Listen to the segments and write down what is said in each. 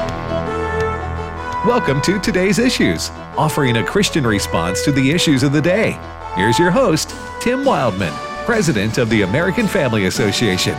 Welcome to Today's Issues, offering a Christian response to the issues of the day. Here's your host, Tim Wildman, President of the American Family Association.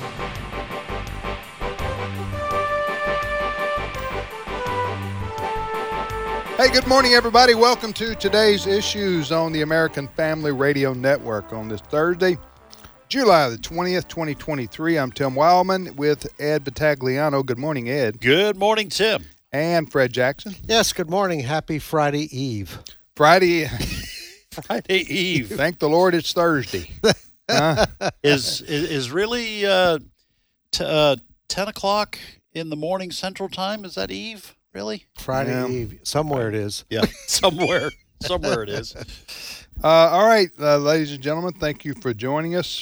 Hey, good morning, everybody. Welcome to Today's Issues on the American Family Radio Network on this Thursday, July the 20th, 2023. I'm Tim Wildman with Ed Battagliano. Good morning, Ed. Good morning, Tim. And Fred Jackson. Yes, good morning. Happy Friday Eve. Friday Eve. Thank the Lord it's Thursday. Is really 10 o'clock in the morning Central Time? Is that Eve? Really? Friday Eve. Somewhere it is. Yeah, somewhere it is. All right, ladies and gentlemen, thank you for joining us.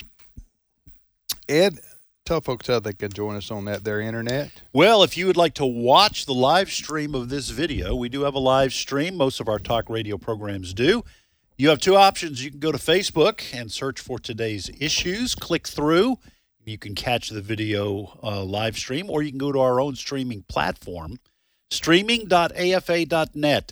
Ed, tell folks how they can join us on their internet. Well, if you would like to watch the live stream of this video, we do have a live stream. Most of our talk radio programs do. You have two options. You can go to Facebook and search for Today's Issues. Click through. You can catch the video live stream, or you can go to our own streaming platform, streaming.afa.net.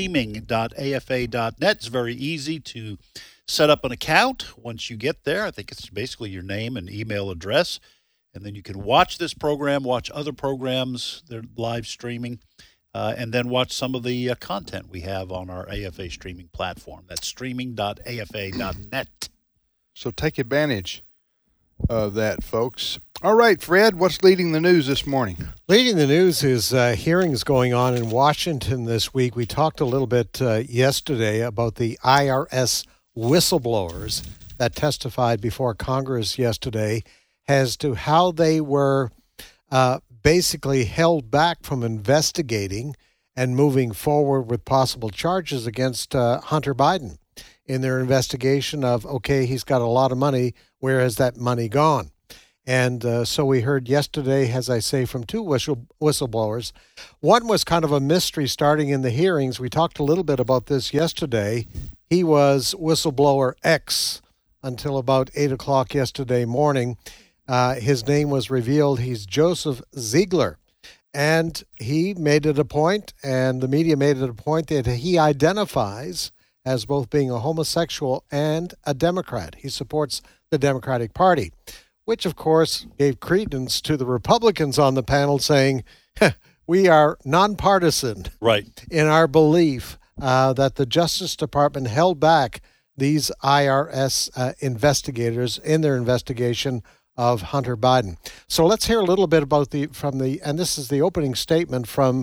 Streaming.afa.net. It's very easy to set up an account. Once you get there, I think it's basically your name and email address. And then you can watch this program, watch other programs, they're live streaming, and then watch some of the content we have on our AFA streaming platform. That's streaming.afa.net. So take advantage of that, folks. All right, Fred, what's leading the news this morning? Leading the news is hearings going on in Washington this week. We talked a little bit yesterday about the IRS whistleblowers that testified before Congress yesterday as to how they were basically held back from investigating and moving forward with possible charges against Hunter Biden in their investigation of, okay, he's got a lot of money, where has that money gone? And so we heard yesterday, as I say, from two whistleblowers. One was kind of a mystery starting in the hearings. We talked a little bit about this yesterday. He was whistleblower X until about 8 o'clock yesterday morning. His name was revealed. He's Joseph Ziegler. And he made it a point, and the media made it a point, that he identifies as both being a homosexual and a Democrat. He supports the Democratic Party, which, of course, gave credence to the Republicans on the panel saying, we are nonpartisan in our belief that the Justice Department held back these IRS investigators in their investigation of Hunter Biden. So let's hear a little bit about and this is the opening statement from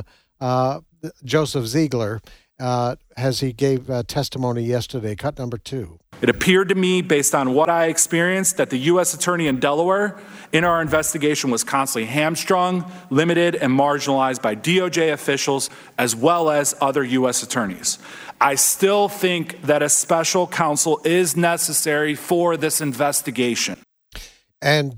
Joseph Ziegler as he gave testimony yesterday, cut number 2. It appeared to me, based on what I experienced, that the U.S. Attorney in Delaware in our investigation was constantly hamstrung, limited, and marginalized by DOJ officials as well as other U.S. attorneys. I still think that a special counsel is necessary for this investigation. And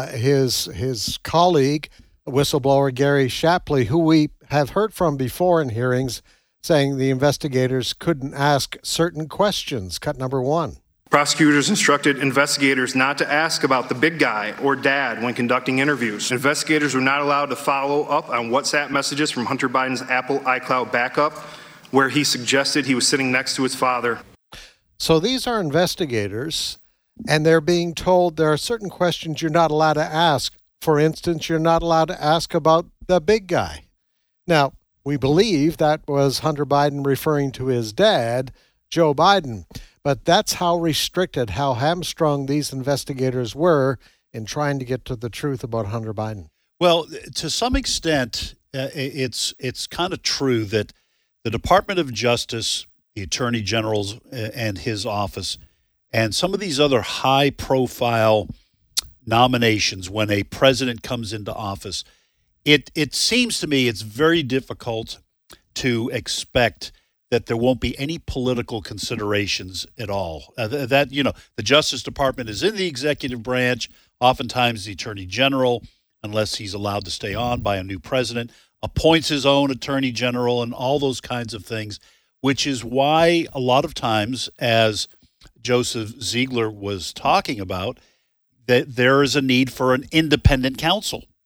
his colleague, whistleblower Gary Shapley, who we have heard from before in hearings, saying the investigators couldn't ask certain questions. Cut number 1. Prosecutors instructed investigators not to ask about the big guy or dad when conducting interviews. Investigators were not allowed to follow up on WhatsApp messages from Hunter Biden's Apple iCloud backup, where he suggested he was sitting next to his father. So these are investigators, and they're being told there are certain questions you're not allowed to ask. For instance, you're not allowed to ask about the big guy. Now, we believe that was Hunter Biden referring to his dad, Joe Biden. But that's how restricted, how hamstrung these investigators were in trying to get to the truth about Hunter Biden. Well, to some extent, it's kind of true that the Department of Justice, the Attorney General's and his office, and some of these other high-profile nominations when a president comes into office, it seems to me it's very difficult to expect that there won't be any political considerations at all. The Justice Department is in the executive branch. Oftentimes the Attorney General, unless he's allowed to stay on by a new president, appoints his own Attorney General and all those kinds of things, which is why a lot of times, as Joseph Ziegler was talking about, that there is a need for an independent counsel.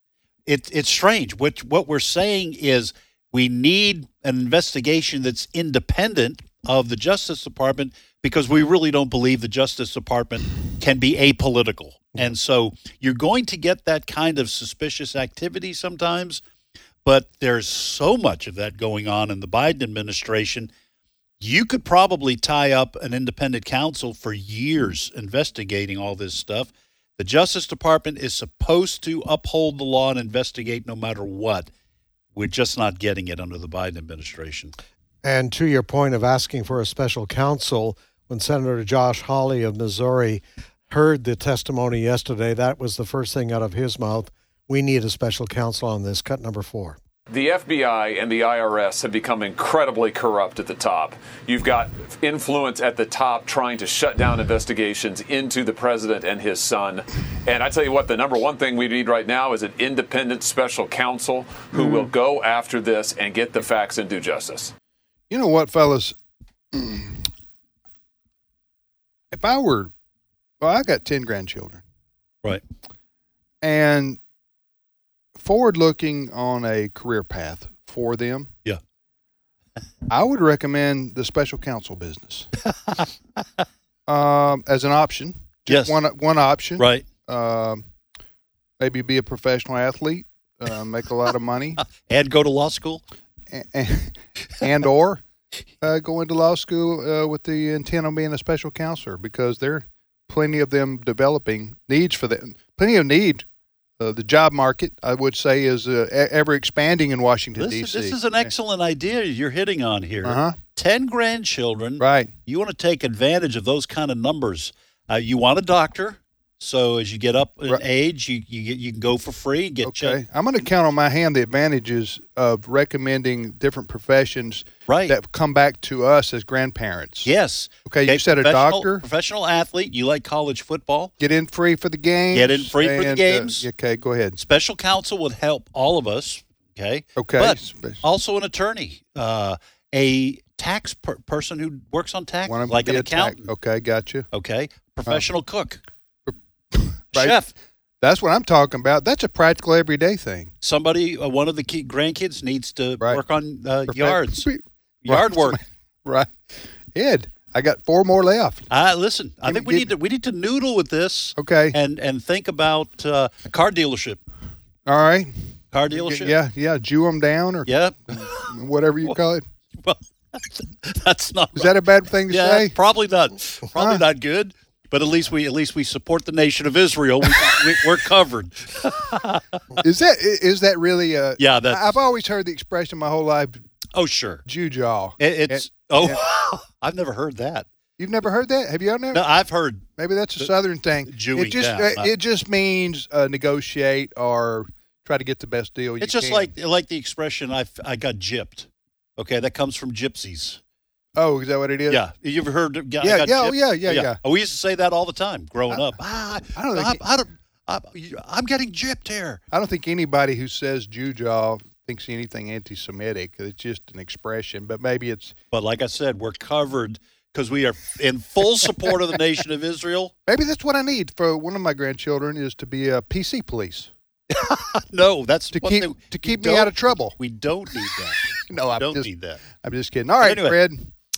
it's strange. What we're saying is we need an investigation that's independent of the Justice Department because we really don't believe the Justice Department can be apolitical. And so you're going to get that kind of suspicious activity sometimes, but there's so much of that going on in the Biden administration. You could probably tie up an independent counsel for years investigating all this stuff. The Justice Department is supposed to uphold the law and investigate no matter what. We're just not getting it under the Biden administration. And to your point of asking for a special counsel, when Senator Josh Hawley of Missouri heard the testimony yesterday, that was the first thing out of his mouth. We need a special counsel on this. Cut number 4. The FBI and the IRS have become incredibly corrupt at the top. You've got influence at the top trying to shut down investigations into the president and his son. And I tell you what, the number one thing we need right now is an independent special counsel who will go after this and get the facts and do justice. You know what, fellas? If I were, I got 10 grandchildren. Right. And forward-looking on a career path for them, yeah, I would recommend the special counsel business as an option. Just one option. Right. Maybe be a professional athlete, make a lot of money, and go to law school, or go into law school with the intent of being a special counselor, because there are plenty of them developing needs for them. Plenty of need. The job market, I would say, is ever expanding in Washington, D.C. This is an excellent idea you're hitting on here. 10 grandchildren. Right. You want to take advantage of those kind of numbers. You want a doctor, so as you get up in age, you can go for free. I'm going to count on my hand the advantages of recommending different professions that come back to us as grandparents. Yes. Okay, you said a doctor. Professional athlete. You like college football. Get in free for the games. For the games. Okay, go ahead. Special counsel would help all of us. Okay. But also an attorney, a tax person who works on tax, like an accountant. Okay, got you. Okay. Professional cook. Right. Chef. That's what I'm talking about. That's a practical everyday thing. Somebody, one of the grandkids needs to work on yards. Yard work. Right. Ed, I got 4 more left. Listen, I think we need to noodle with this. Okay. And think about a car dealership. All right. Car dealership. Yeah. Jew them down or whatever you call it. Well, that's not. Is that a bad thing to say? Probably not. Probably not good. But at least we support the nation of Israel. We're covered. Is that really a? Yeah, I've always heard the expression my whole life. Oh, sure. Jew jaw. I've never heard that. You've never heard that? Have you ever? No, I've heard. Maybe that's a Southern thing. It just means negotiate or try to get the best deal. It's just like the expression I got gypped. Okay, that comes from gypsies. Oh, is that what it is? Yeah. You ever heard? Yeah. Oh, we used to say that all the time growing up. I'm getting gypped here. I don't think anybody who says Jew jaw thinks anything anti-Semitic. It's just an expression, but maybe it's. But like I said, we're covered because we are in full support of the nation of Israel. Maybe that's what I need for one of my grandchildren is to be a PC police. No, that's to keep me out of trouble. We don't need that. No, I don't need that. I'm just kidding. All right, anyway. Fred.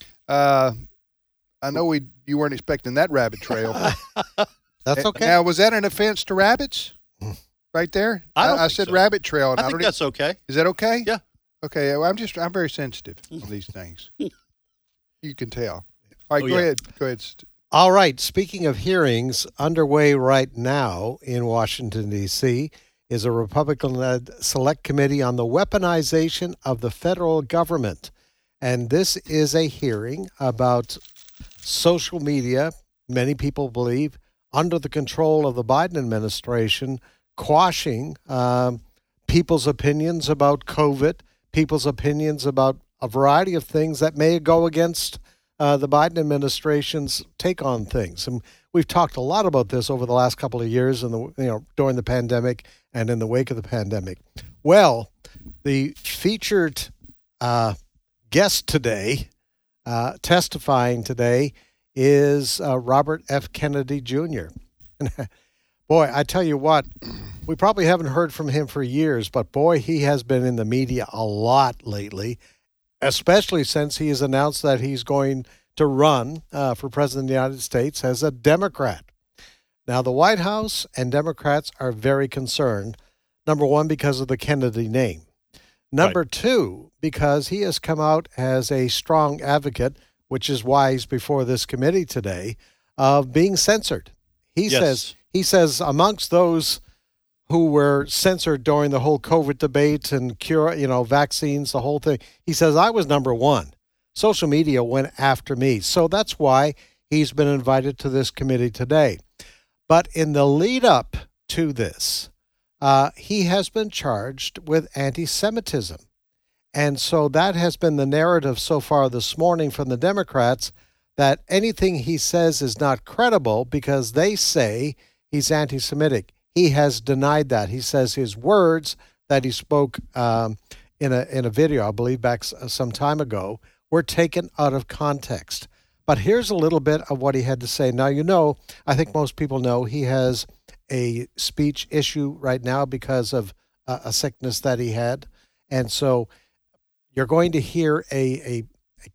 I know you weren't expecting that rabbit trail. That's okay. Now, was that an offense to rabbits? Right there? I said so. Rabbit trail. And I think that's okay. Is that okay? Yeah. Okay. Well, I'm very sensitive on these things. You can tell. All right, go ahead. Go ahead. All right. Speaking of hearings, underway right now in Washington, D.C., is a Republican-led select committee on the weaponization of the federal government. And this is a hearing about social media, many people believe, under the control of the Biden administration, quashing people's opinions about COVID, people's opinions about a variety of things that may go against the Biden administration's take on things. And we've talked a lot about this over the last couple of years during the pandemic and in the wake of the pandemic. Well, the featured guest today, testifying today, is Robert F. Kennedy Jr. Boy, I tell you what, we probably haven't heard from him for years, but boy, he has been in the media a lot lately, especially since he has announced that he's going to run for president of the United States as a Democrat. Now, the White House and Democrats are very concerned, number one, because of the Kennedy name. Number two, because he has come out as a strong advocate, which is why he's before this committee today, of being censored. He says amongst those who were censored during the whole COVID debate and vaccines, the whole thing, he says, I was number one. Social media went after me. So that's why he's been invited to this committee today. But in the lead up to this, he has been charged with anti-Semitism. And so that has been the narrative so far this morning from the Democrats, that anything he says is not credible because they say he's anti-Semitic. He has denied that. He says his words that he spoke in a video, I believe back some time ago, were taken out of context. But here's a little bit of what he had to say. Now, I think most people know he has a speech issue right now because of a sickness that he had. And so you're going to hear a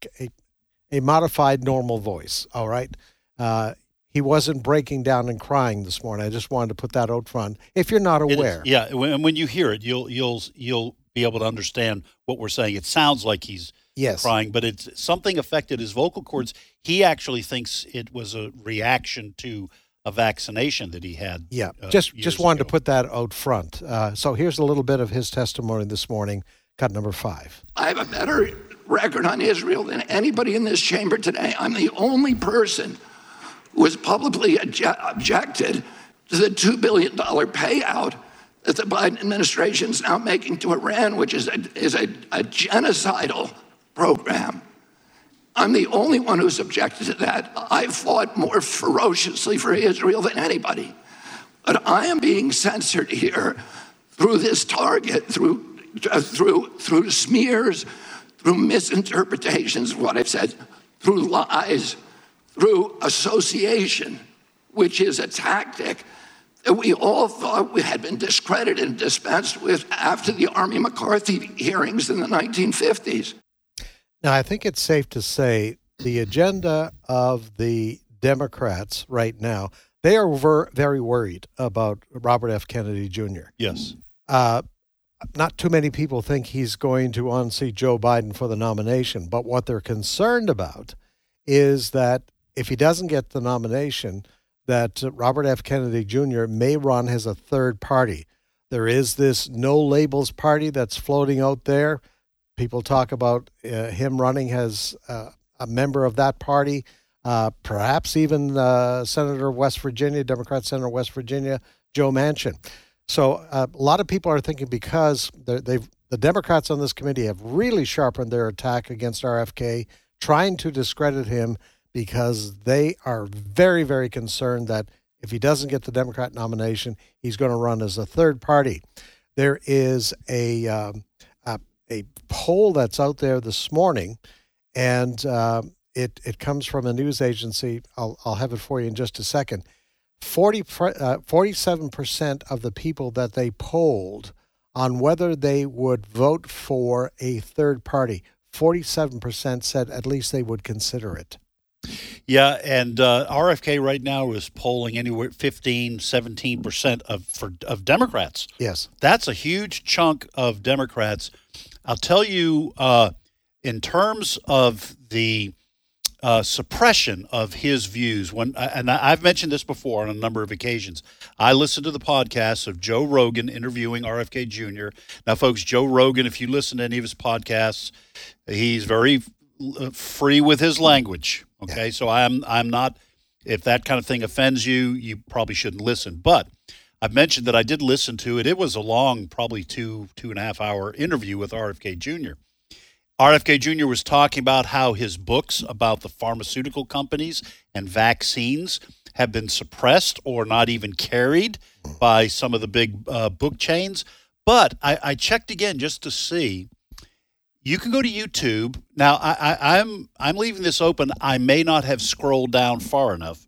modified normal voice, all right? He wasn't breaking down and crying this morning. I just wanted to put that out front. If you're not aware. And when you hear it, you'll be able to understand what we're saying. It sounds like he's crying, but it's something affected his vocal cords. He actually thinks it was a reaction to a vaccination that he had. Yeah, just wanted to put that out front. So here's a little bit of his testimony this morning, cut number 5. I have a better record on Israel than anybody in this chamber today. I'm the only person who has publicly objected to the $2 billion payout that the Biden administration is now making to Iran, which is a genocidal program. I'm the only one who's objected to that. I fought more ferociously for Israel than anybody. But I am being censored here through this target, through smears, through misinterpretations of what I've said, through lies, through association, which is a tactic that we all thought we had been discredited and dispensed with after the Army McCarthy hearings in the 1950s. Now, I think it's safe to say the agenda of the Democrats right now, they are very worried about Robert F. Kennedy Jr. Yes. Not too many people think he's going to unseat Joe Biden for the nomination, but what they're concerned about is that if he doesn't get the nomination, that Robert F. Kennedy Jr. may run as a third party. There is this no labels party that's floating out there. People talk about him running as a member of that party, perhaps even Senator of West Virginia, Democrat Senator of West Virginia, Joe Manchin. So a lot of people are thinking because the Democrats on this committee have really sharpened their attack against RFK, trying to discredit him because they are very, very concerned that if he doesn't get the Democrat nomination, he's going to run as a third party. There is a poll that's out there this morning, and it comes from a news agency. I'll have it for you in just a second. 47% of the people that they polled on whether they would vote for a third party, 47% said at least they would consider it. Yeah, and RFK right now is polling anywhere 15, 17% of Democrats. Yes. That's a huge chunk of Democrats. I'll tell you, in terms of the suppression of his views, and I've mentioned this before on a number of occasions, I listened to the podcasts of Joe Rogan interviewing RFK Jr. Now, folks, Joe Rogan, if you listen to any of his podcasts, he's very free with his language. Okay, yeah. So I'm not. If that kind of thing offends you, you probably shouldn't listen. But I've mentioned that I did listen to it. It was a long, probably 2.5 hour interview with RFK Jr. RFK Jr. was talking about how his books about the pharmaceutical companies and vaccines have been suppressed or not even carried by some of the big book chains. But I checked again just to see. You can go to YouTube. Now, I'm leaving this open. I may not have scrolled down far enough,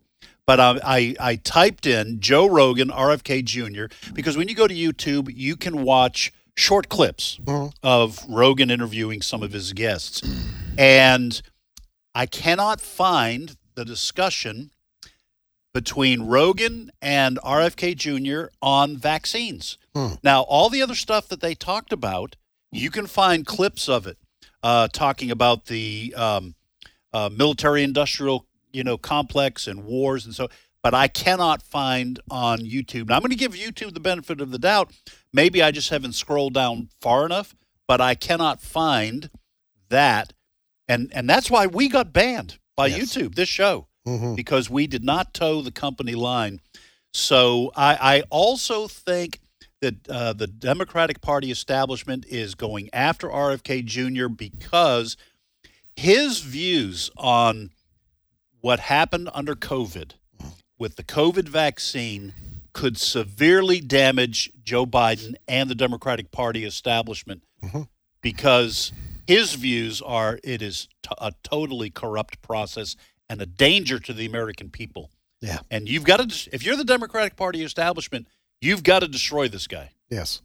But I typed in Joe Rogan, RFK Jr., because when you go to YouTube, you can watch short clips of Rogan interviewing some of his guests. And I cannot find the discussion between Rogan and RFK Jr. on vaccines. Now, all the other stuff that they talked about, you can find clips of it talking about the military-industrial complex and wars and so, but I cannot find on YouTube. Now, I'm going to give YouTube the benefit of the doubt. Maybe I just haven't scrolled down far enough, but I cannot find that. And that's why we got banned by YouTube, this show, because we did not toe the company line. So I also think that the Democratic Party establishment is going after RFK Jr. because his views on what happened under COVID with the COVID vaccine could severely damage Joe Biden and the Democratic Party establishment because his views are it is a totally corrupt process and a danger to the American people. Yeah. And you've got to, if you're the Democratic Party establishment, you've got to destroy this guy. Yes.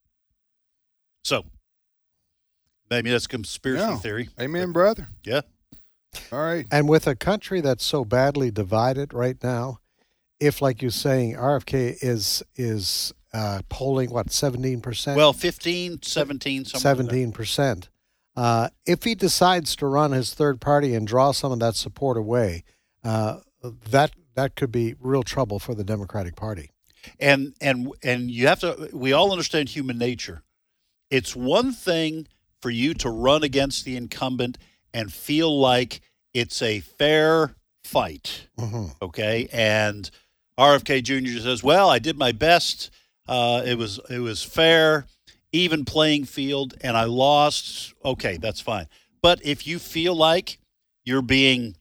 So maybe that's conspiracy theory. Amen, brother. Yeah. All right. And with a country that's so badly divided right now, if, like you're saying, RFK is polling, 17%? Well, 15, 17, something 17%. If he decides to run his third party and draw some of that support away, that could be real trouble for the Democratic Party. And you have to, we all understand human nature. It's one thing for you to run against the incumbent and feel like it's a fair fight, okay? And RFK Jr. says, well, I did my best. It was fair, even playing field, and I lost. Okay, that's fine. But if you feel like you're being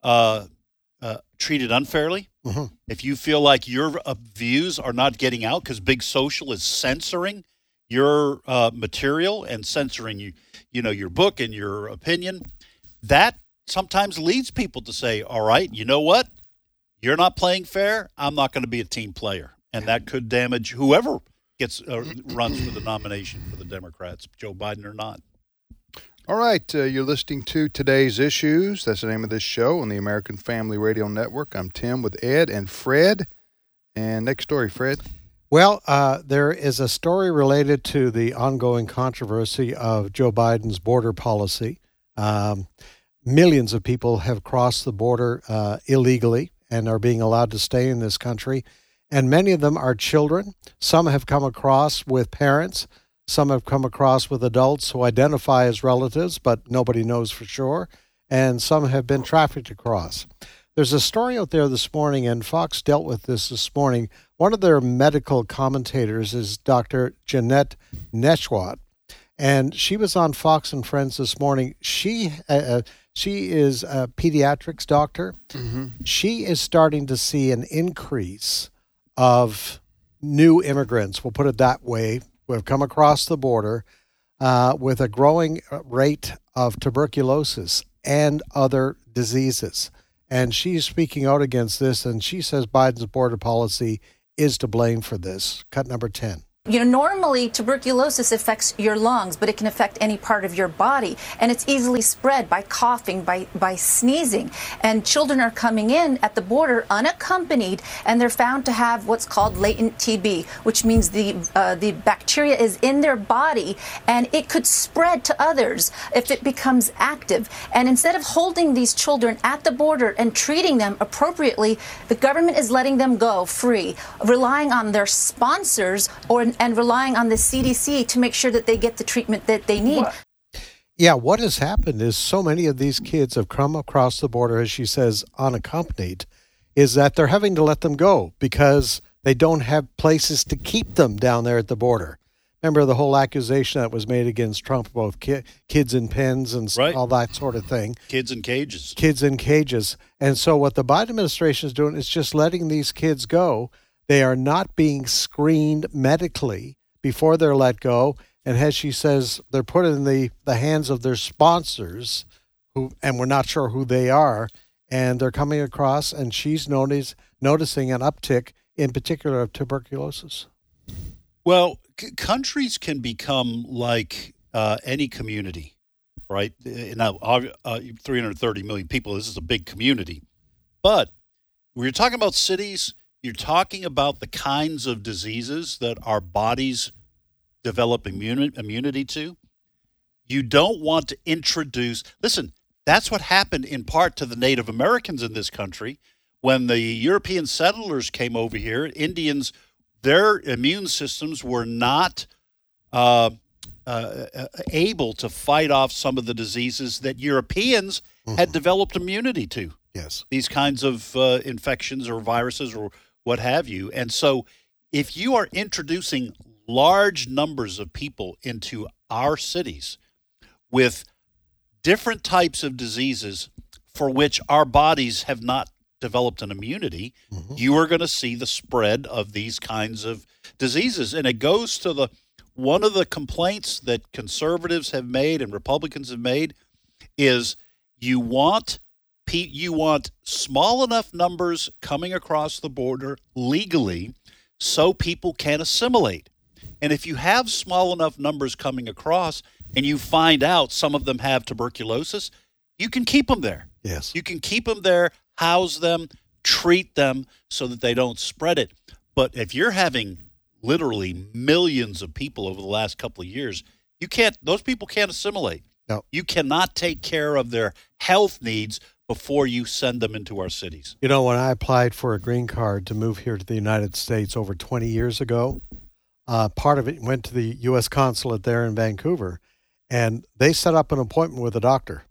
treated unfairly, if you feel like your views are not getting out because Big Social is censoring your material and censoring your book and your opinion, that sometimes leads people to say, all right, you know what? You're not playing fair. I'm not going to be a team player. And that could damage whoever gets runs for the nomination for the Democrats, Joe Biden or not. All right. You're listening to Today's Issues. That's the name of this show on the American Family Radio Network. I'm Tim with Ed and Fred. And next story, Fred. Well, there is a story related to the ongoing controversy of Joe Biden's border policy. Millions of people have crossed the border illegally and are being allowed to stay in this country. And many of them are children. Some have come across with parents. Some have come across with adults who identify as relatives, but nobody knows for sure. And some have been trafficked across. There's a story out there this morning, and Fox dealt with this morning. One of their medical commentators is Dr. Jeanette Nesheiwat, and she was on Fox and Friends this morning. She is a pediatrics doctor. She is starting to see an increase of new immigrants, we'll put it that way, who have come across the border with a growing rate of tuberculosis and other diseases. And she's speaking out against this, and she says Biden's border policy is to blame for this. Cut number 10. Normally tuberculosis affects your lungs, but it can affect any part of your body. And it's easily spread by coughing, by sneezing. And children are coming in at the border unaccompanied, and they're found to have what's called latent TB, which means the bacteria is in their body, and it could spread to others if it becomes active. And instead of holding these children at the border and treating them appropriately, the government is letting them go free, relying on their sponsors and relying on the CDC to make sure that they get the treatment that they need. Yeah, what has happened is so many of these kids have come across the border, as she says, unaccompanied, is that they're having to let them go because they don't have places to keep them down there at the border. Remember the whole accusation that was made against Trump about kids in pens and all that sort of thing. Kids in cages. Kids in cages. And so what the Biden administration is doing is just letting these kids go. They are not being screened medically before they're let go. And as she says, they're put in the hands of their sponsors, and we're not sure who they are. And they're coming across, and she's noticing noticing an uptick, in particular of tuberculosis? Well, countries can become like any community, right? Now, 330 million people, this is a big community. But when you're talking about cities, you're talking about the kinds of diseases that our bodies develop immunity to. You don't want to introduce, listen, that's what happened in part to the Native Americans in this country. When the European settlers came over here, Indians, their immune systems were not able to fight off some of the diseases that Europeans had developed immunity to. Yes. These kinds of infections or viruses or what have you. And so if you are introducing large numbers of people into our cities with different types of diseases for which our bodies have not developed an immunity, you are going to see the spread of these kinds of diseases. And it goes to one of the complaints that conservatives have made and Republicans have made is you want small enough numbers coming across the border legally so people can assimilate. And if you have small enough numbers coming across and you find out some of them have tuberculosis, you can keep them there. Yes. You can keep them there, house them, treat them so that they don't spread it. But if you're having literally millions of people over the last couple of years, those people can't assimilate. No. You cannot take care of their health needs before you send them into our cities. You know, when I applied for a green card to move here to the United States over 20 years ago, part of it went to the U.S. consulate there in Vancouver, and they set up an appointment with a doctor.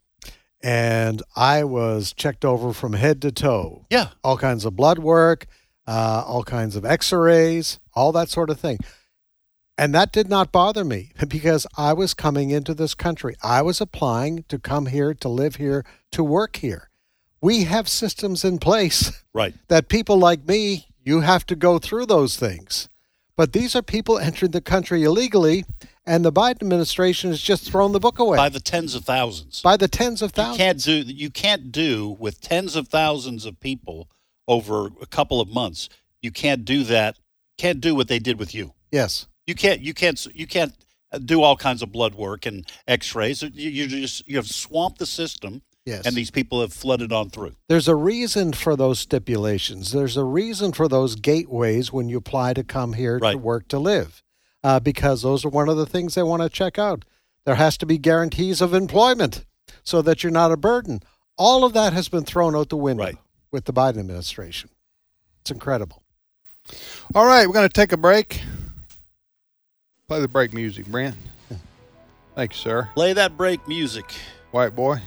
And I was checked over from head to toe. Yeah. All kinds of blood work, all kinds of x-rays, all that sort of thing. And that did not bother me because I was coming into this country. I was applying to come here, to live here, to work here. We have systems in place that people like me, you have to go through those things. But these are people entering the country illegally, and the Biden administration has just thrown the book away. By the tens of thousands. By the tens of thousands. You can't do with tens of thousands of people over a couple of months. You can't do that. Can't do what they did with you. Yes. You can't do all kinds of blood work and x-rays. You have swamped the system. Yes. And these people have flooded on through. There's a reason for those stipulations. There's a reason for those gateways when you apply to come here to work, to live, because those are one of the things they want to check out. There has to be guarantees of employment so that you're not a burden. All of that has been thrown out the window with the Biden administration. It's incredible. All right, we're going to take a break. Play the break music, Brent. Thank you, sir. Play that break music. White boy.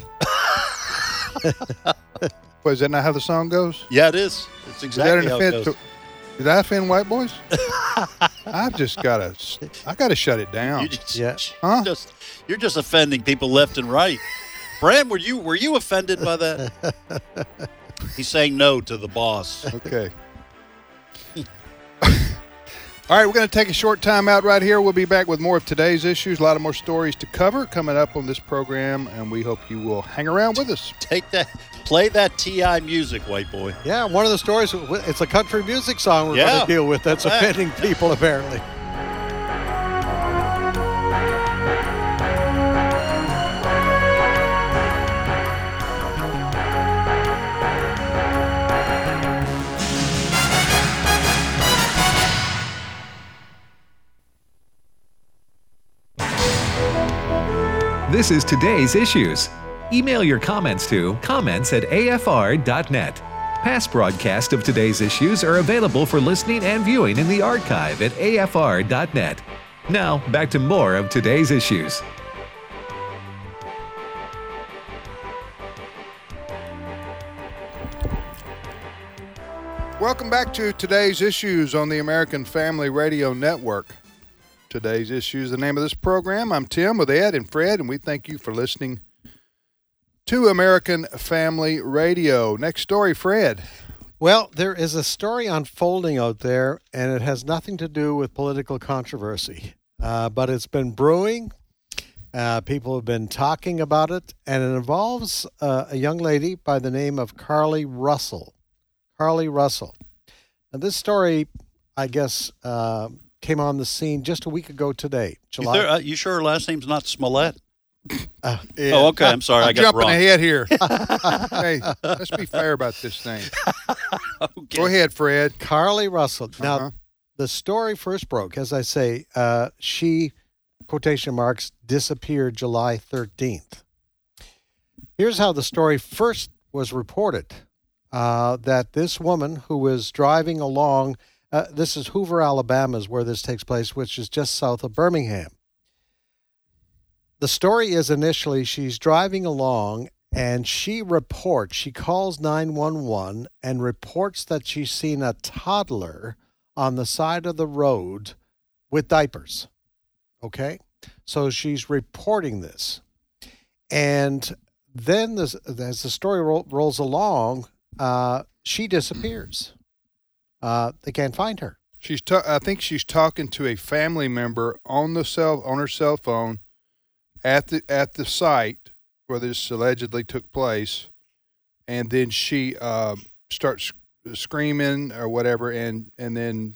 What, is that not how the song goes? Yeah, it is. It's exactly how it goes. Did I offend white boys? I gotta shut it down. You're just offending people left and right. Bram, were you offended by that? He's saying no to the boss. Okay. All right, we're going to take a short time out right here. We'll be back with more of today's issues. A lot of more stories to cover coming up on this program, and we hope you will hang around with us. Play that T.I. music, white boy. Yeah, one of the stories, it's a country music song we're going to deal with that's offending people, apparently. This is Today's Issues. Email your comments to comments@afr.net. Past broadcasts of Today's Issues are available for listening and viewing in the archive at afr.net. Now, back to more of Today's Issues. Welcome back to Today's Issues on the American Family Radio Network. Today's Issues, the name of this program. I'm Tim with Ed and Fred, and we thank you for listening to American Family Radio. Next story, Fred. Well, there is a story unfolding out there, and it has nothing to do with political controversy, but it's been brewing. People have been talking about it, and it involves a young lady by the name of Carly Russell. Carly Russell. Now, this story, I guess, came on the scene just a week ago today. July. You sure her last name's not Smollett? Yeah. Oh, okay. I'm sorry. I got it jumping wrong. ahead here. Hey, let's be fair about this thing. Okay. Go ahead, Fred. Carly Russell. Now, Uh-huh. the story first broke, as I say, she, quotation marks, disappeared July 13th. Here's how the story first was reported, that this woman who was driving along, this is Hoover, Alabama is where this takes place, which is just south of Birmingham. The story is initially she's driving along and she calls 911 and reports that she's seen a toddler on the side of the road with diapers. Okay? So she's reporting this. And then as the story rolls along, she disappears. They can't find her. I think she's talking to a family member on her cell phone at the site where this allegedly took place, and then she starts screaming or whatever, and then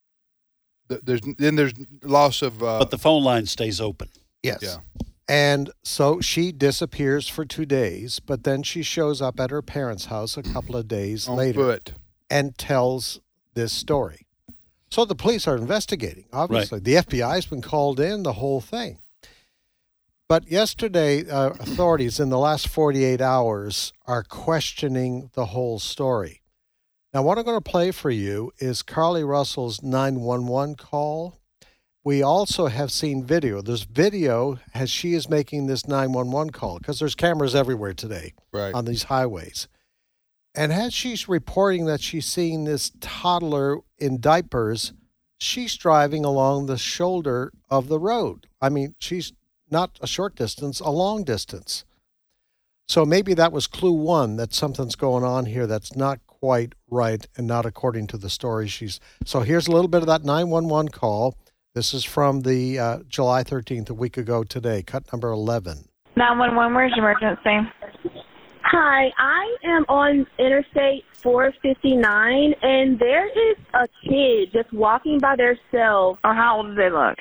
there's loss of. But the phone line stays open. Yes. Yeah. And so she disappears for 2 days, but then she shows up at her parents' house a couple of days on later foot. and tells this story. So the police are investigating, obviously. Right. The FBI's been called in, the whole thing. But yesterday, authorities in the last 48 hours are questioning the whole story. Now, what I'm going to play for you is Carly Russell's 911 call. We also have seen video. There's video as she is making this 911 call, because there's cameras everywhere today on these highways. And as she's reporting that she's seeing this toddler in diapers, she's driving along the shoulder of the road. I mean, she's not a short distance, a long distance. So maybe that was clue one, that something's going on here that's not quite right and not according to the story So here's a little bit of that 911 call. This is from the July 13th, a week ago today, cut number 11. 911, where's your emergency? Hi, I am on Interstate 459, and there is a kid just walking by themselves. Or how old do they look?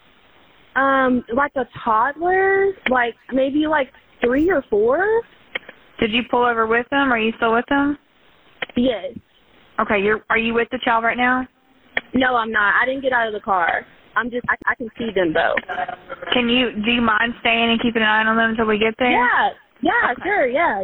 Like a toddler, like maybe like 3 or 4. Did you pull over with them? Are you still with them? Yes. Okay, are you with the child right now? No, I'm not. I didn't get out of the car. I can see them though. Do you mind staying and keeping an eye on them until we get there? Yeah, okay. Sure, yeah.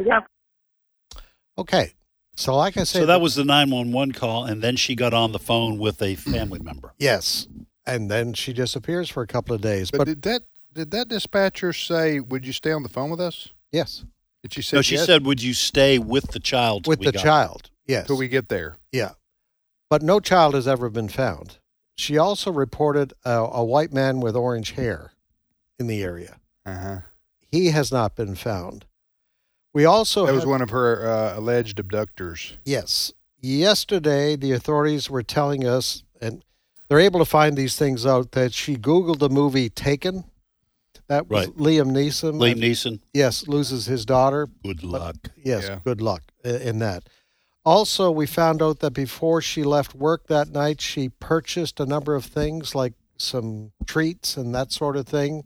Okay. So like I said. So that was the 911 call, and then she got on the phone with a family member. Yes. And then she disappears for a couple of days. But did that dispatcher say, "Would you stay on the phone with us"? Yes. Did she say? No, she said, "Would you stay with the child?" With the child, yes. Till we get there. Yeah. But no child has ever been found. She also reported a white man with orange hair in the area. Uh-huh. He has not been found. We also That was one of her alleged abductors. Yes. Yesterday, the authorities were telling us, and they're able to find these things out, that she Googled the movie Taken. That was Liam Neeson. Liam Neeson. Yes, loses his daughter. Good luck. Yes, good luck in that. Also, we found out that before she left work that night, she purchased a number of things like some treats and that sort of thing.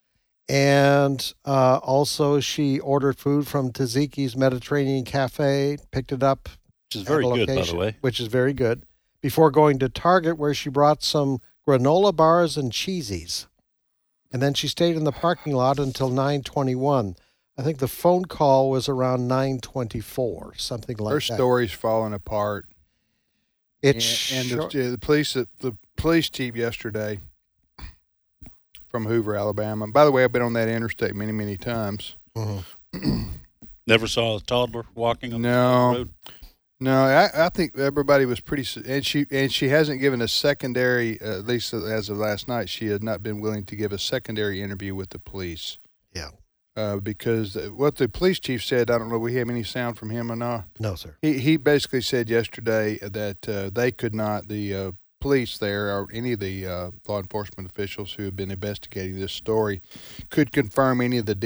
And also, she ordered food from Taziki's Mediterranean Cafe, picked it up. Which is very good, by the way. Which is very good. Before going to Target, where she brought some granola bars and cheesies. And then she stayed in the parking lot until 9:21. I think the phone call was around 9:24, something like that. Her story's falling apart. The police chief yesterday from Hoover, Alabama. By the way, I've been on that interstate many, many times. Mm-hmm. Never saw a toddler walking on the road. No, I think everybody was pretty, and she hasn't given a secondary, at least as of last night, she had not been willing to give a secondary interview with the police. Yeah. Because what the police chief said, I don't know if we have any sound from him or not. No, sir. He basically said yesterday that they could not, the police there, or any of the law enforcement officials who have been investigating this story, could confirm many of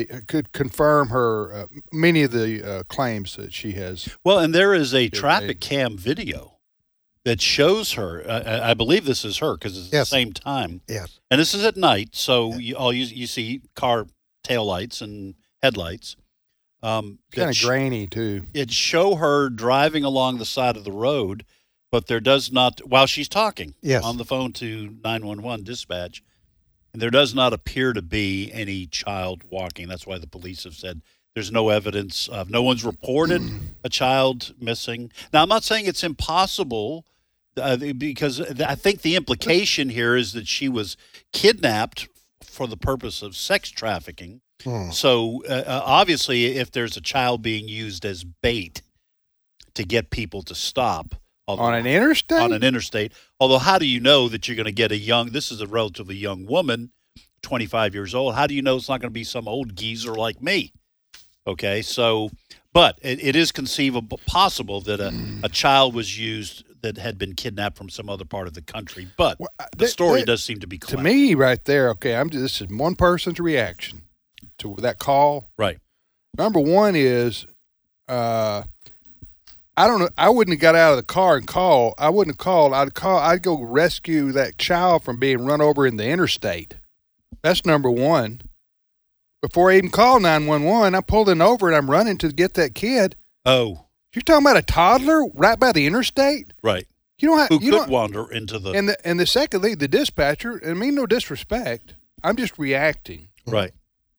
the claims that she has. Well, and there is a traffic cam video that shows her. I believe this is her because it's at the same time. Yes. And this is at night, so you see car taillights and headlights. Kind of grainy, too. It show her driving along the side of the road, but there does not, while she's talking on the phone to 911 dispatch, and there does not appear to be any child walking. That's why the police have said there's no evidence of, no one's reported a child missing. Now, I'm not saying it's impossible, because I think the implication here is that she was kidnapped for the purpose of sex trafficking. So obviously, if there's a child being used as bait to get people to stop on an interstate, although how do you know that you're going to get this is a relatively young woman, 25 years old. How do you know it's not going to be some old geezer like me? Okay, so, but it is possible that a child was used that had been kidnapped from some other part of the country. But the story does seem to be clear. To me, right there, okay, this is one person's reaction to that call. Right. Number one is, I don't know. I wouldn't have got out of the car and called. I wouldn't have called. I'd go rescue that child from being run over in the interstate. That's number one. Before I even called 911, I pulled in over and I'm running to get that kid. Oh. You're talking about a toddler right by the interstate? Right. Who could wander into the... And the secondly, the dispatcher, and I mean no disrespect, I'm just reacting. Right.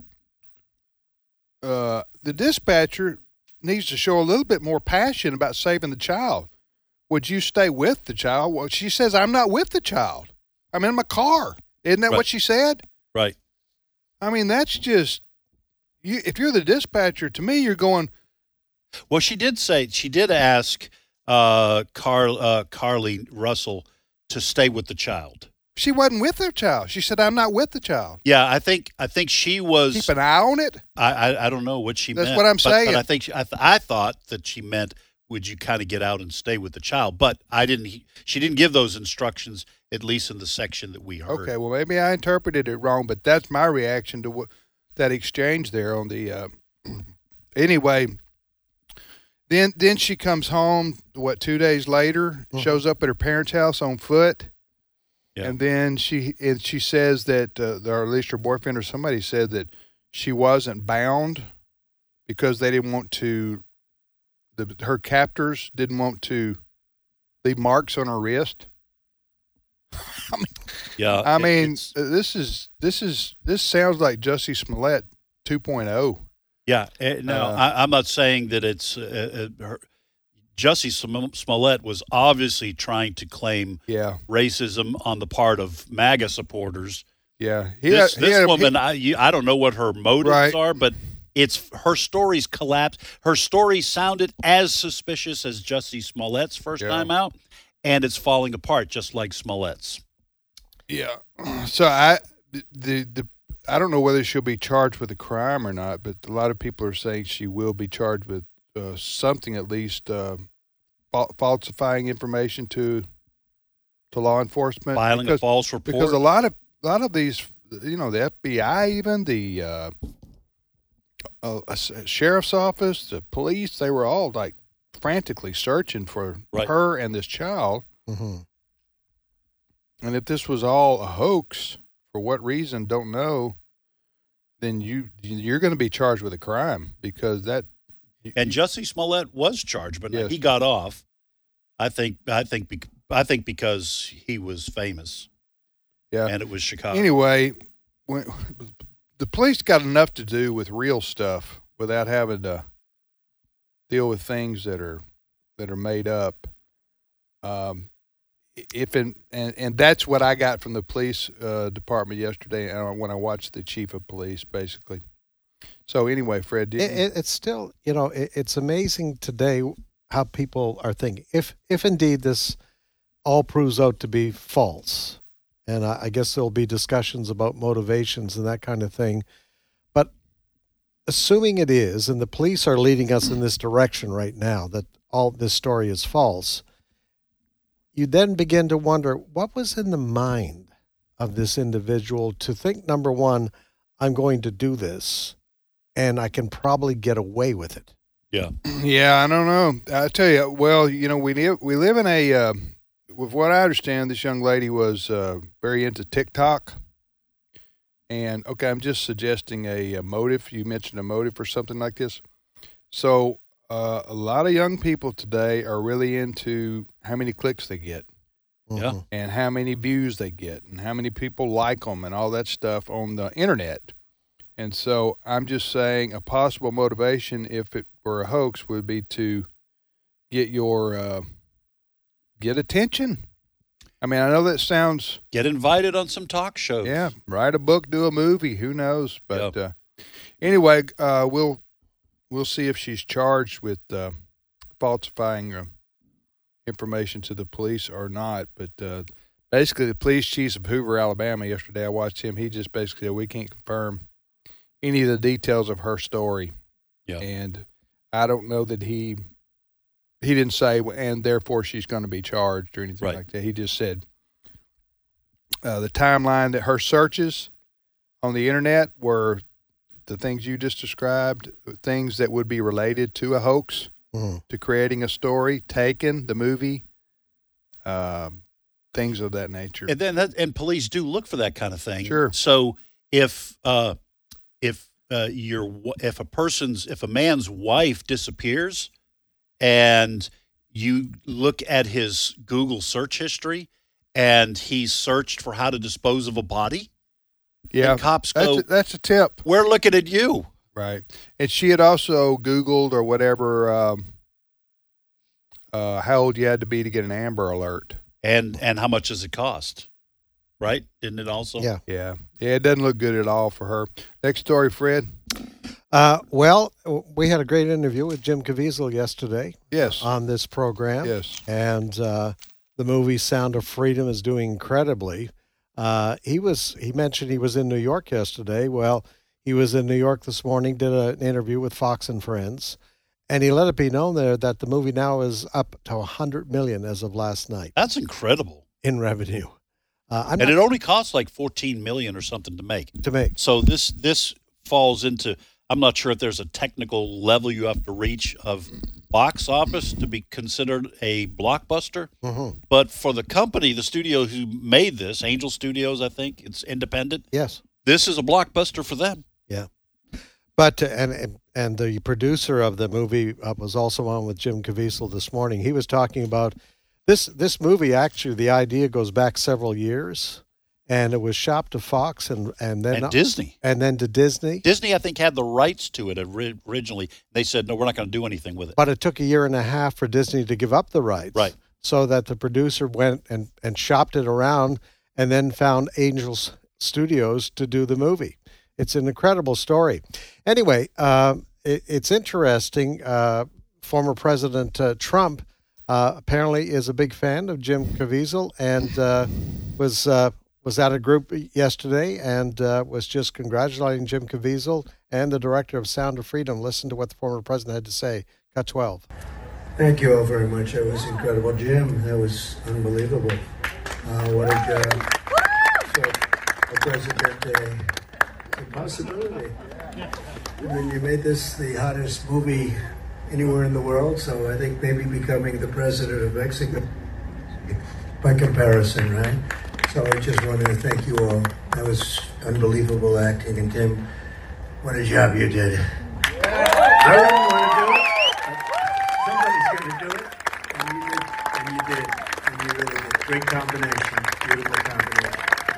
The dispatcher needs to show a little bit more passion about saving the child. Would you stay with the child? Well, she says, I'm not with the child. I'm in my car. Isn't that what she said? Right. I mean, that's just, if you're the dispatcher, to me, you're going. Well, she did ask Carly Russell to stay with the child. She wasn't with her child. She said, I'm not with the child. Yeah, I think she was. Keep an eye on it? I don't know what she meant. That's what I'm saying. But I think I thought that she meant, would you kind of get out and stay with the child? But she didn't give those instructions, at least in the section that we heard. Okay, well, maybe I interpreted it wrong, but that's my reaction to that exchange there on the anyway. Then she comes home, 2 days later, shows up at her parents' house on foot. Yeah. And then she says that, or at least her boyfriend or somebody said that she wasn't bound because they didn't want to, her captors didn't want to leave marks on her wrist. This sounds like Jussie Smollett 2.0. Yeah, no, I'm not saying that it's Jussie Smollett was obviously trying to claim racism on the part of MAGA supporters. Yeah, this woman, I don't know what her motives are, but it's her story's collapsed. Her story sounded as suspicious as Jussie Smollett's first time out, and it's falling apart just like Smollett's. Yeah, so I don't know whether she'll be charged with a crime or not, but a lot of people are saying she will be charged with something, at least falsifying information to law enforcement, filing a false report. Because a lot of these, the FBI, even the sheriff's office, the police, they were all like frantically searching for her and this child. Mm-hmm. And if this was all a hoax, for what reason, don't know, then you're going to be charged with a crime because that. And Jussie Smollett was charged, but he got off. I think because he was famous. Yeah, and it was Chicago. Anyway, the police got enough to do with real stuff without having to deal with things that are made up. And that's what I got from the police department yesterday when I watched the chief of police, basically. So anyway, Fred, it's still, it's amazing today how people are thinking. If indeed this all proves out to be false, and I guess there'll be discussions about motivations and that kind of thing, but assuming it is, and the police are leading us in this direction right now, that all this story is false, you then begin to wonder what was in the mind of this individual to think, number one, I'm going to do this and I can probably get away with it. Yeah. Yeah, I don't know. I tell you, well, we live in a, with what I understand, this young lady was very into TikTok. And, okay, I'm just suggesting a motive. You mentioned a motive or something like this. So a lot of young people today are really into how many clicks they get. Yeah. And how many views they get and how many people like them and all that stuff on the internet. And so I'm just saying a possible motivation, if it were a hoax, would be to get your get attention. I mean, I know that sounds... Get invited on some talk shows. Yeah, write a book, do a movie, who knows. But anyway, we'll see if she's charged with falsifying information to the police or not. But basically, the police chief of Hoover, Alabama, yesterday I watched him. He just basically said, we can't confirm any of the details of her story. Yeah. And I don't know that he didn't say, and therefore she's going to be charged or anything like that. He just said the timeline that her searches on the internet were the things you just described, things that would be related to a hoax, to creating a story, Taken, the movie, things of that nature. And then and police do look for that kind of thing. Sure. So if a man's wife disappears and you look at his Google search history and he's searched for how to dispose of a body, yeah, cops go, that's a tip. We're looking at you. Right. And she had also Googled or whatever how old you had to be to get an Amber Alert. And how much does it cost? Right? Didn't it also? Yeah. Yeah. Yeah, it doesn't look good at all for her. Next story, Fred. Well, we had a great interview with Jim Caviezel yesterday. Yes. On this program. Yes. And the movie Sound of Freedom is doing incredibly. He mentioned he was in New York yesterday. Well, he was in New York this morning, did an interview with Fox and Friends, and he let it be known there that the movie now is up to $100 million as of last night. That's incredible. In revenue. And it only costs like $14 million or something to make. So this falls into, I'm not sure if there's a technical level you have to reach of box office to be considered a blockbuster. Mm-hmm. But for the company, the studio who made this, Angel Studios, I think, it's independent. Yes. This is a blockbuster for them. Yeah. But, and the producer of the movie was also on with Jim Caviezel this morning. He was talking about this movie, actually, the idea goes back several years. And it was shopped to Fox and then Disney. And then to Disney. Disney, I think, had the rights to it originally. They said, no, we're not going to do anything with it. But it took a year and a half for Disney to give up the rights. Right. So that the producer went and shopped it around and then found Angel Studios to do the movie. It's an incredible story. Anyway, it's interesting. Former President Trump apparently is a big fan of Jim Caviezel and was at a group yesterday and was just congratulating Jim Caviezel and the director of Sound of Freedom. Listen to what the former president had to say. Cut 12. Thank you all very much. That was incredible. Jim, that was unbelievable. What a president, a possibility. I mean, you made this the hottest movie anywhere in the world, so I think maybe becoming the president of Mexico by comparison, right? So I just wanted to thank you all. That was unbelievable acting. And Tim, what a job you did. I wouldn't want to do it. Somebody's going to do it. And you did. And you really did. Great combination. Beautiful combination.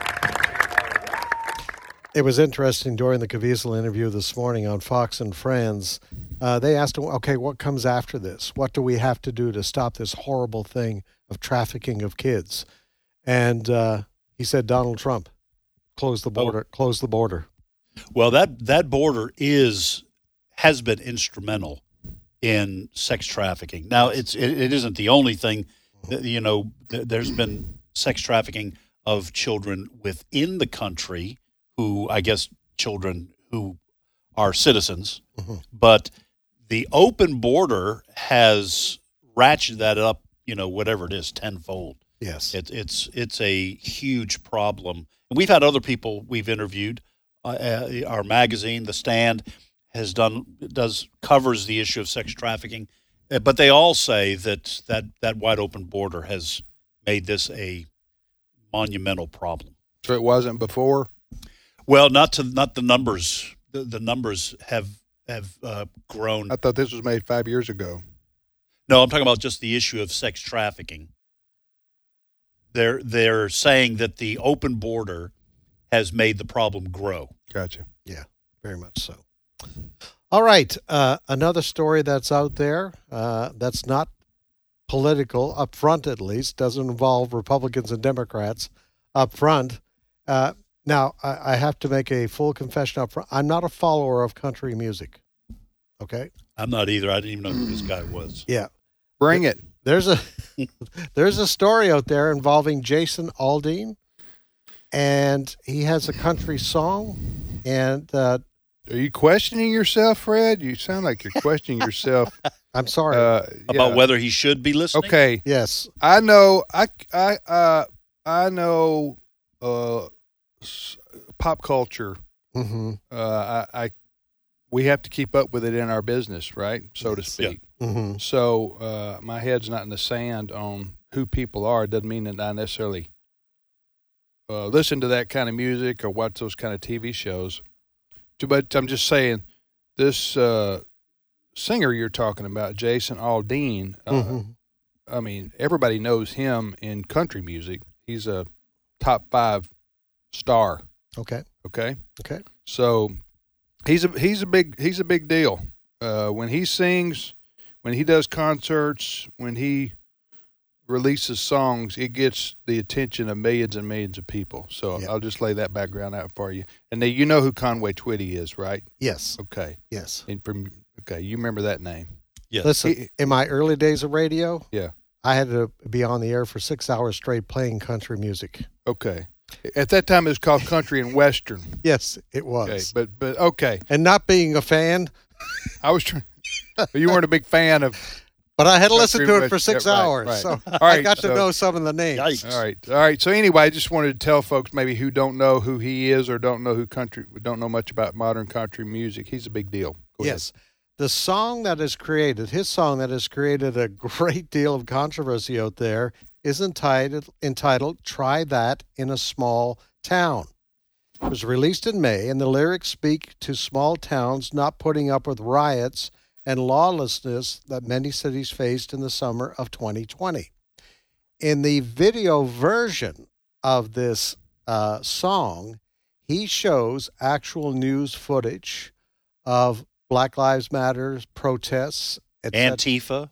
It was interesting during the Caviezel interview this morning on Fox and Friends. They asked him, okay, what comes after this? What do we have to do to stop this horrible thing of trafficking of kids? And he said, Donald Trump, close the border. Close the border. Well, that border has been instrumental in sex trafficking. Now, it isn't the only thing. There's been sex trafficking of children within the country, who I guess children who are citizens, but the open border has ratcheted that up, whatever it is, tenfold. Yes. It's a huge problem. And we've had other people we've interviewed. Our magazine, The Stand, covers the issue of sex trafficking, but they all say that wide open border has made this a monumental problem. So it wasn't before? Well, not the numbers. The numbers have grown. I thought this was made 5 years ago. No, I'm talking about just the issue of sex trafficking. They're saying that the open border has made the problem grow. Gotcha. Yeah, very much so. All right, another story that's out there that's not political, up front at least, doesn't involve Republicans and Democrats up front. Now, I have to make a full confession up front. I'm not a follower of country music, okay? I'm not either. I didn't even know who this guy was. Yeah. Bring it. There's a story out there involving Jason Aldean, and he has a country song, and are you questioning yourself, Fred? You sound like you're questioning yourself. I'm sorry. About whether he should be listening? Okay. Yes. I know pop culture. Mm-hmm. We have to keep up with it in our business, right? So to speak. Yeah. Mm-hmm. So my head's not in the sand on who people are. It doesn't mean that I necessarily listen to that kind of music or watch those kind of TV shows. But I'm just saying, this singer you're talking about, Jason Aldean, I mean, everybody knows him in country music. He's a top 5 star. Okay. So he's a big deal. When he sings, when he does concerts, when he releases songs, it gets the attention of millions and millions of people. So I'll just lay that background out for you. And then you know who Conway Twitty is, right? Yes. Okay. Yes. Okay, you remember that name. Yeah. Listen, in my early days of radio, yeah, I had to be on the air for 6 hours straight playing country music. Okay. At that time, it was called country and western. Yes, it was. Okay, but okay. And not being a fan, I was trying. You weren't a big fan of. But I had to listen to it for 6 hours, right. so All right, I got to know some of the names. Yikes. All right. So anyway, I just wanted to tell folks maybe who don't know who he is or don't know much about modern country music. He's a big deal. Go yes. ahead. His song that has created a great deal of controversy out there is entitled Try That in a Small Town. It was released in May, and the lyrics speak to small towns not putting up with riots and lawlessness that many cities faced in the summer of 2020. In the video version of this song, he shows actual news footage of Black Lives Matter protests, Antifa,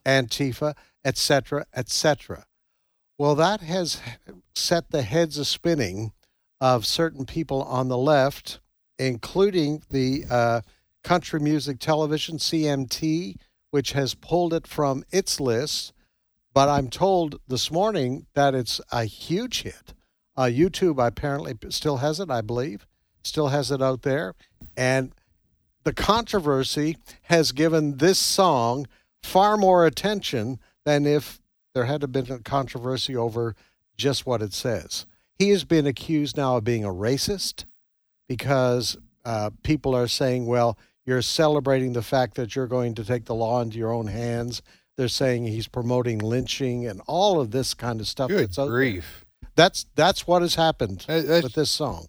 etc., etc. Well, that has set the heads a spinning of certain people on the left, including the Country Music Television, CMT, which has pulled it from its list. But I'm told this morning that it's a huge hit. YouTube apparently still has it, I believe, still has it out there. And the controversy has given this song far more attention than if there had been a controversy over just what it says. He has been accused now of being a racist because people are saying, well, you're celebrating the fact that you're going to take the law into your own hands. They're saying he's promoting lynching and all of this kind of stuff. Good that's out grief. There. That's what has happened with this song.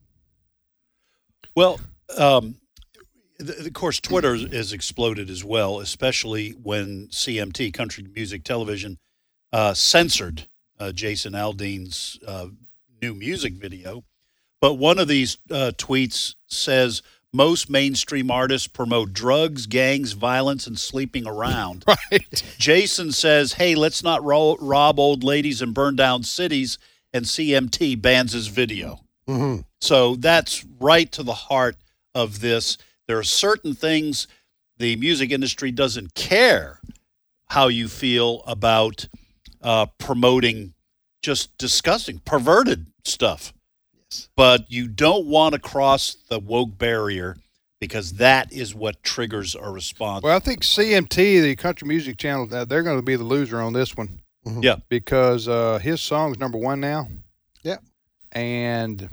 Well, of course, Twitter has exploded as well, especially when CMT, Country Music Television, censored Jason Aldean's new music video. But one of these tweets says, most mainstream artists promote drugs, gangs, violence, and sleeping around. Right. Jason says, hey, let's not rob old ladies and burn down cities, and CMT bans his video. Mm-hmm. So that's right to the heart of this. There are certain things the music industry doesn't care how you feel about promoting just disgusting, perverted stuff. Yes. But you don't want to cross the woke barrier because that is what triggers a response. Well, I think CMT, the Country Music Channel, they're going to be the loser on this one. Mm-hmm. Yeah. Because his song's number one now. Yeah. And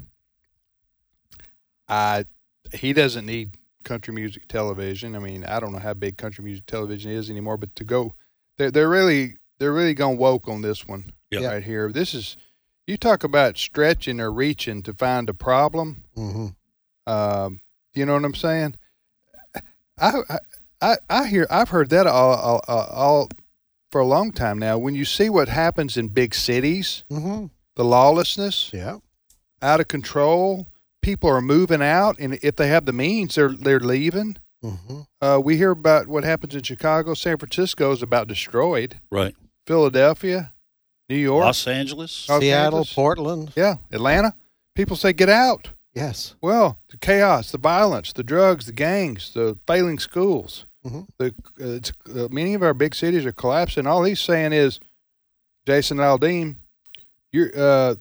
he doesn't need country music television. I mean, I don't know how big country music television is anymore, but to go, they're really going woke on this one right here. This is, you talk about stretching or reaching to find a problem. Mm-hmm. You know what I'm saying? I've heard that all for a long time now. When you see what happens in big cities, Mm-hmm. the lawlessness, Yeah. out of control, people are moving out, and if they have the means, they're leaving. Mm-hmm. We hear about what happens in Chicago. San Francisco is about destroyed. Right. Philadelphia, New York, Los Angeles. Seattle, Portland. Yeah, Atlanta. People say, get out. Yes. Well, the chaos, the violence, the drugs, the gangs, the failing schools. Mm-hmm. Many of our big cities are collapsing. All he's saying is, Jason Aldean, you're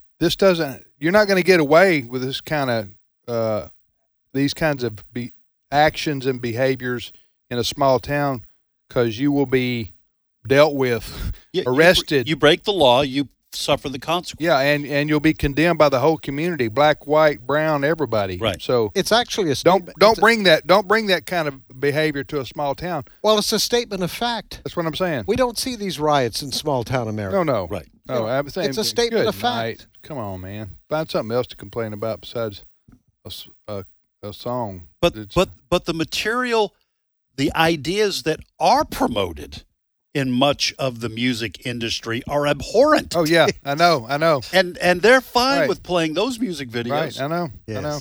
not going to get away with this kind of these kinds of actions and behaviors in a small town, because you will be dealt with, arrested. You break the law, you suffer the consequences. Yeah, and you'll be condemned by the whole community, black, white, brown, everybody. Right. So it's actually a don't bring that kind of behavior to a small town. Well, it's a statement of fact. That's what I'm saying. We don't see these riots in small town America. No. Right. No, I'm saying it's a statement of fact. night. Come on, man. Find something else to complain about besides a song. But the material, the ideas that are promoted in much of the music industry are abhorrent. Oh yeah, I know. And they're fine Right. with playing those music videos. Right, I know. Yes. I know.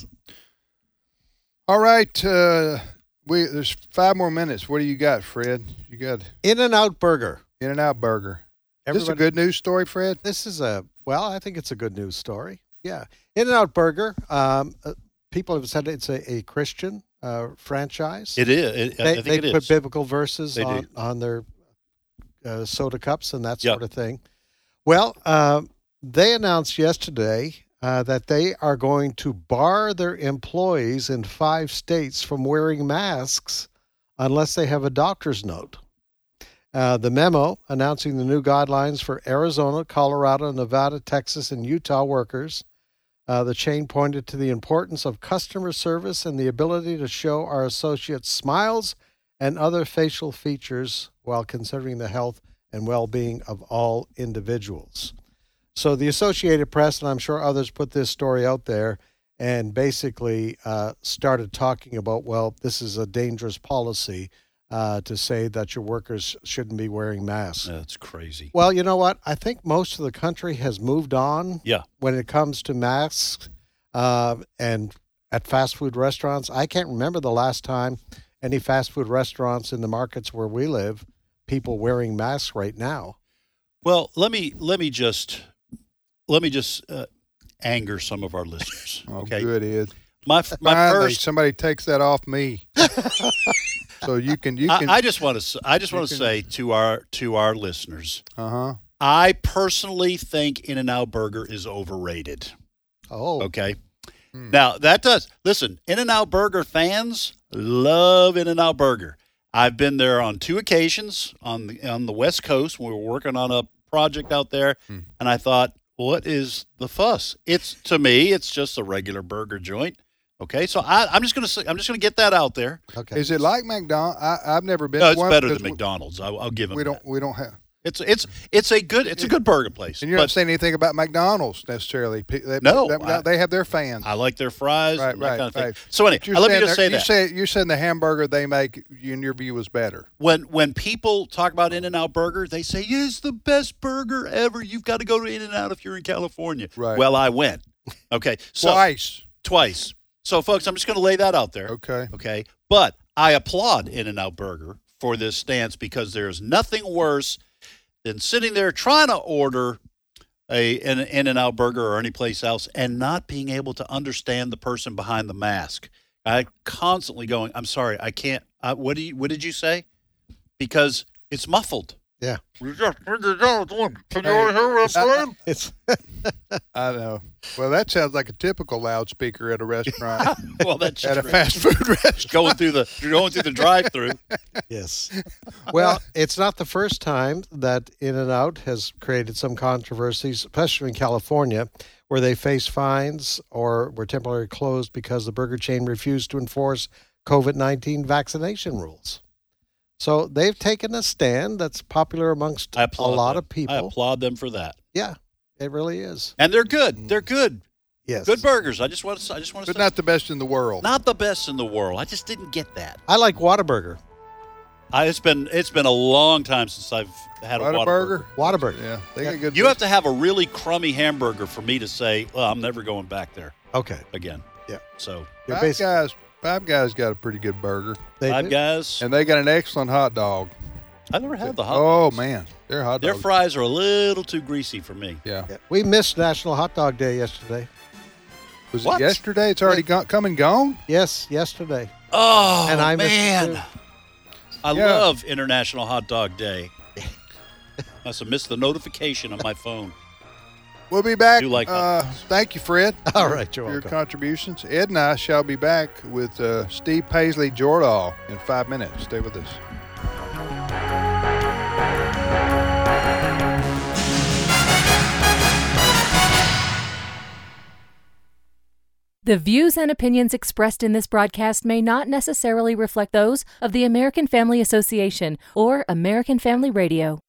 All right, there's 5 more minutes. What do you got, Fred? You got In-N-Out Burger. In-N-Out Burger. Is this a Everybody- good news story, Fred? This is I think it's a good news story. Yeah. In-N-Out Burger. People have said it's a Christian franchise. It is. I think they it put is. biblical verses They do. on their soda cups and that Yep. sort of thing. Well, they announced yesterday that they are going to bar their employees in 5 states from wearing masks unless they have a doctor's note. The memo announcing the new guidelines for Arizona, Colorado, Nevada, Texas, and Utah workers. The chain pointed to the importance of customer service and the ability to show our associates smiles and other facial features while considering the health and well-being of all individuals. So the Associated Press, and I'm sure others, put this story out there and basically started talking about, well, this is a dangerous policy to say that your workers shouldn't be wearing masks. That's crazy. Well, you know what? I think most of the country has moved on Yeah. when it comes to masks and at fast food restaurants. I can't remember the last time any fast food restaurants in the markets where we live, people wearing masks right now. Well, let me just anger some of our listeners. Okay. Oh, good, Ed. My Finally, first. somebody takes that off me. So you can. I just want to say to our listeners. Uh-huh. I personally think In-N-Out Burger is overrated. Oh. Okay. Now listen, In-N-Out Burger fans love In-N-Out Burger. I've been there on 2 occasions on the West Coast when we were working on a project out there, and I thought, what is the fuss? To me, it's just a regular burger joint. Okay, so I'm just gonna get that out there. Okay. Is it like McDonald's? I've never been. No, it's one better because than McDonald's. I'll give them. We don't have. It's a good burger place. And you're not saying anything about McDonald's necessarily. No, they have their fans. I like their fries. Right, and that kind of thing. right. So anyway, let me just say that. You're saying the hamburger they make, in your view, was better. When people talk about In-N-Out Burger, they say, it's the best burger ever. You've got to go to In-N-Out if you're in California. Right. Well, I went. Okay. So, Twice. So, folks, I'm just going to lay that out there. Okay. Okay. But I applaud In-N-Out Burger for this stance because there's nothing worse than sitting there trying to order an In-N-Out Burger or any place else and not being able to understand the person behind the mask. I constantly going, I'm sorry, I can't. What did you say? Because it's muffled. Yeah. Can you hear what I'm saying? It's I know. Well, that sounds like a typical loudspeaker at a restaurant. Well, that's at a true. fast food restaurant. Going through the drive-through. Yes. Well, it's not the first time that In-N-Out has created some controversies, especially in California, where they face fines or were temporarily closed because the burger chain refused to enforce COVID-19 vaccination rules. So they've taken a stand that's popular amongst a lot of people. I applaud them for that. Yeah, it really is. And they're good. They're good. Yes. Good burgers. I just want to But say. not the best in the world. Not the best in the world. I just didn't get that. I like Whataburger. It's been a long time since I've had a Whataburger. Whataburger. Yeah, they got good. You have to have a really crummy hamburger for me to say, well, I'm never going back there Okay. again. Yeah. So Five Guys got a pretty good burger, Five Guys. and they got an excellent hot dog. I never had the hot Oh dogs. man, their hot Their dogs. fries are a little too greasy for me. Yeah. We missed National Hot Dog Day yesterday. Was What? it yesterday? It's already come and gone. Yes, yesterday. Oh, And I missed it, man. too. I Yeah. love International Hot Dog Day. Must have missed the notification on my phone. We'll be back. Do like hot dogs. Thank you, Fred. All right, you're for your welcome. contributions. Ed and I shall be back with Steve Paisley Jordahl in 5 minutes. Stay with us. The views and opinions expressed in this broadcast may not necessarily reflect those of the American Family Association or American Family Radio.